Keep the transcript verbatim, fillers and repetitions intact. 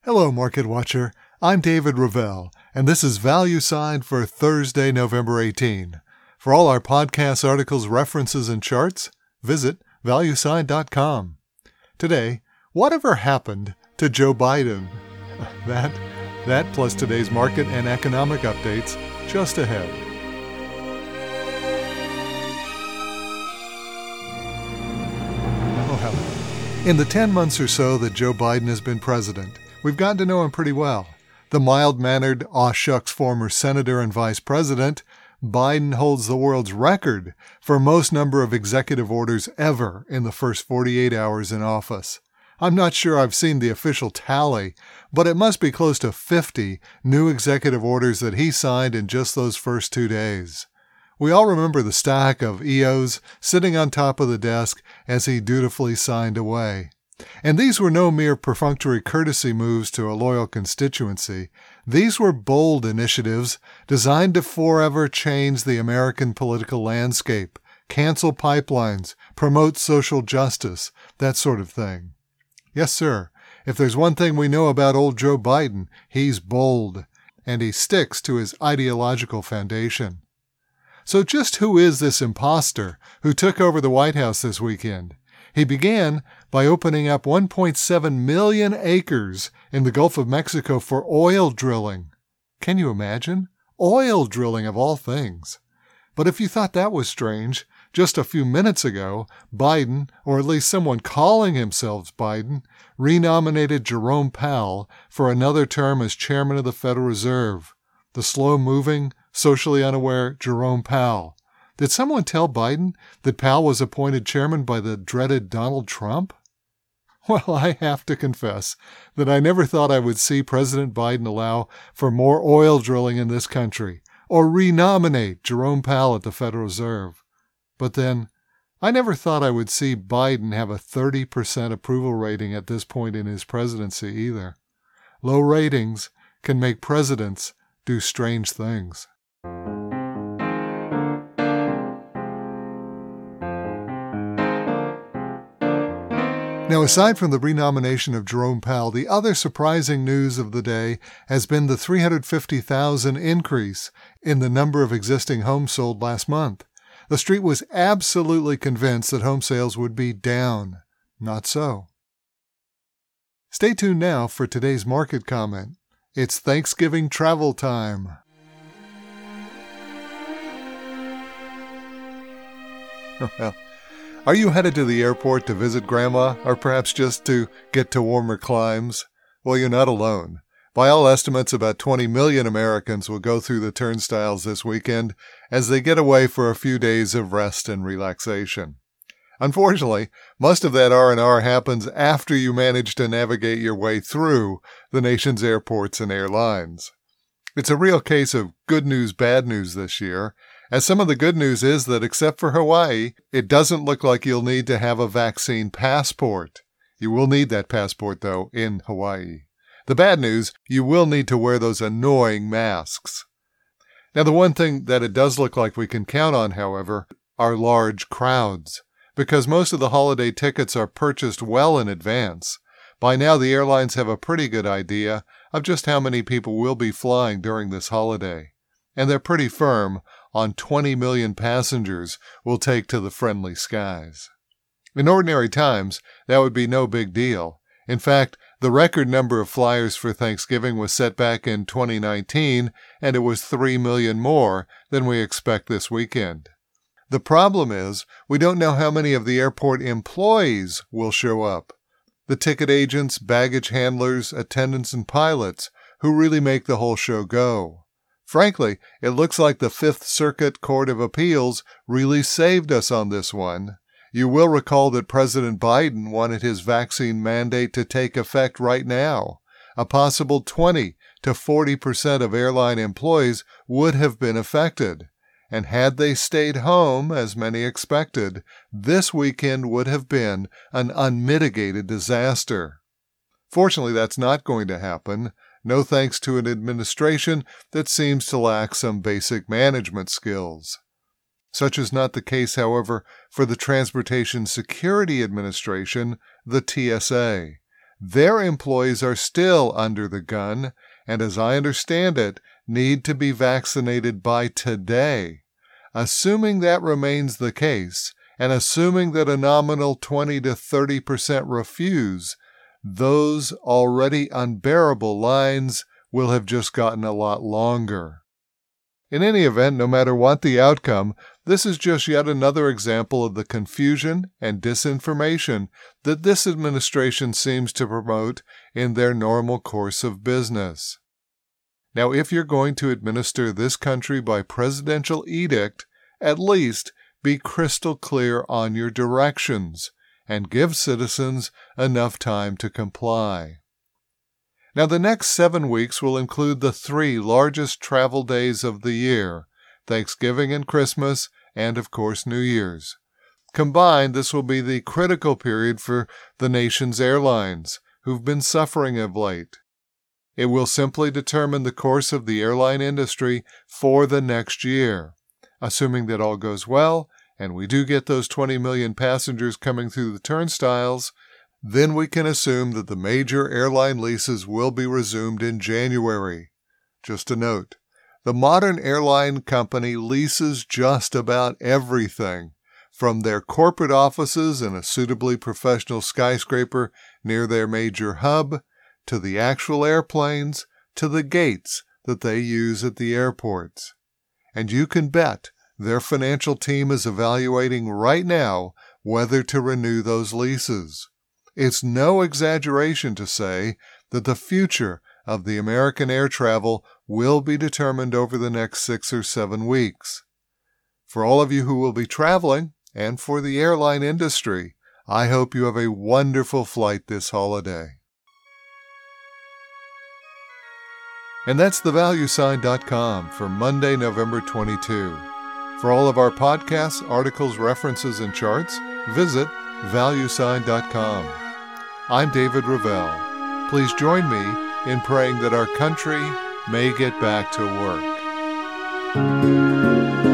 Hello, Market Watcher. I'm David Ravel, and this is ValueSign for Thursday, November eighteenth. For all our podcasts, articles, references, and charts, visit value sign dot com. Today, whatever happened to Joe Biden? That, that plus today's market and economic updates just ahead. Oh, hello. In the ten months or so that Joe Biden has been president, we've gotten to know him pretty well. The mild-mannered, aw-shucks former senator and vice president, Biden holds the world's record for most number of executive orders ever in the first forty-eight hours in office. I'm not sure I've seen the official tally, but it must be close to fifty new executive orders that he signed in just those first two days. We all remember the stack of E Os sitting on top of the desk as he dutifully signed away. And these were no mere perfunctory courtesy moves to a loyal constituency. These were bold initiatives designed to forever change the American political landscape, cancel pipelines, promote social justice, that sort of thing. Yes, sir, if there's one thing we know about old Joe Biden, he's bold, and he sticks to his ideological foundation. So just who is this imposter who took over the White House this weekend? He began by opening up one point seven million acres in the Gulf of Mexico for oil drilling. Can you imagine? Oil drilling of all things. But if you thought that was strange, just a few minutes ago, Biden, or at least someone calling himself Biden, renominated Jerome Powell for another term as chairman of the Federal Reserve. The slow-moving, socially unaware Jerome Powell. Did someone tell Biden that Powell was appointed chairman by the dreaded Donald Trump? Well, I have to confess that I never thought I would see President Biden allow for more oil drilling in this country, or renominate Jerome Powell at the Federal Reserve. But then, I never thought I would see Biden have a thirty percent approval rating at this point in his presidency either. Low ratings can make presidents do strange things. Now, aside from the renomination of Jerome Powell, the other surprising news of the day has been the three hundred fifty thousand increase in the number of existing homes sold last month. The street was absolutely convinced that home sales would be down. Not so. Stay tuned now for today's market comment. It's Thanksgiving travel time. Well, are you headed to the airport to visit Grandma, or perhaps just to get to warmer climes? Well, you're not alone. By all estimates, about twenty million Americans will go through the turnstiles this weekend as they get away for a few days of rest and relaxation. Unfortunately, most of that R and R happens after you manage to navigate your way through the nation's airports and airlines. It's a real case of good news, bad news this year, as some of the good news is that except for Hawaii, it doesn't look like you'll need to have a vaccine passport. You will need that passport, though, in Hawaii. The bad news, you will need to wear those annoying masks. Now, the one thing that it does look like we can count on, however, are large crowds, because most of the holiday tickets are purchased well in advance. By now, the airlines have a pretty good idea of just how many people will be flying during this holiday, and they're pretty firm on twenty million passengers will take to the friendly skies. In ordinary times, that would be no big deal. In fact, the record number of flyers for Thanksgiving was set back in twenty nineteen, and it was three million more than we expect this weekend. The problem is, we don't know how many of the airport employees will show up. The ticket agents, baggage handlers, attendants, and pilots who really make the whole show go. Frankly, it looks like the Fifth Circuit Court of Appeals really saved us on this one. You will recall that President Biden wanted his vaccine mandate to take effect right now. A possible twenty to forty percent of airline employees would have been affected. And had they stayed home, as many expected, this weekend would have been an unmitigated disaster. Fortunately, that's not going to happen. No thanks to an administration that seems to lack some basic management skills. Such is not the case, however, for the Transportation Security Administration, the T S A. Their employees are still under the gun, and as I understand it, need to be vaccinated by today. Assuming that remains the case, and assuming that a nominal twenty to thirty percent refuse, those already unbearable lines will have just gotten a lot longer. In any event, no matter what the outcome, this is just yet another example of the confusion and disinformation that this administration seems to promote in their normal course of business. Now, if you're going to administer this country by presidential edict, at least be crystal clear on your directions and give citizens enough time to comply. Now, the next seven weeks will include the three largest travel days of the year, Thanksgiving and Christmas, and of course New Year's. Combined, this will be the critical period for the nation's airlines, who've been suffering of late. It will simply determine the course of the airline industry for the next year. Assuming that all goes well, and we do get those twenty million passengers coming through the turnstiles, then we can assume that the major airline leases will be resumed in January. Just a note, the modern airline company leases just about everything, from their corporate offices in a suitably professional skyscraper near their major hub, to the actual airplanes, to the gates that they use at the airports. And you can bet their financial team is evaluating right now whether to renew those leases. It's no exaggeration to say that the future of the American air travel will be determined over the next six or seven weeks. For all of you who will be traveling, and for the airline industry, I hope you have a wonderful flight this holiday. And that's the value sign dot com for Monday, November twenty-second. For all of our podcasts, articles, references, and charts, visit value sign dot com. I'm David Ravel. Please join me in praying that our country may get back to work.